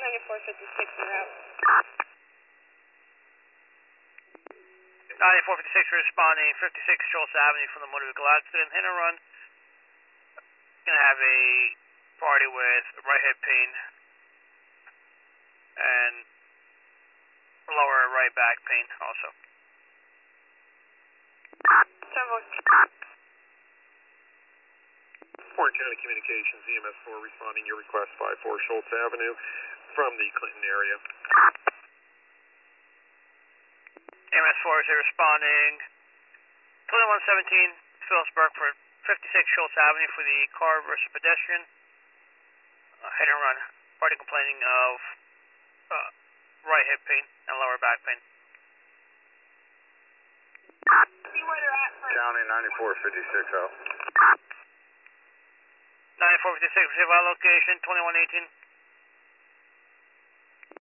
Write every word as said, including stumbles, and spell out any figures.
ninety-four fifty-six en route. ninety-four fifty-six responding, fifty-six Schultz Avenue from the motor vehicle accident. Hit and run. Gonna have a party with right hip pain and lower right back pain also. Warren County Communications, E M S four responding your request, five four Schultz Avenue from the Clinton area. E M S four is responding, twenty-one seventeen Phyllis Burkford, fifty-six Schultz Avenue for the car versus pedestrian. Uh, hit and run. Party complaining of uh, right hip pain and lower back pain. See where they're at first. County ninety-four fifty-six out. ninety-four fifty-six, receive our location, twenty-one eighteen.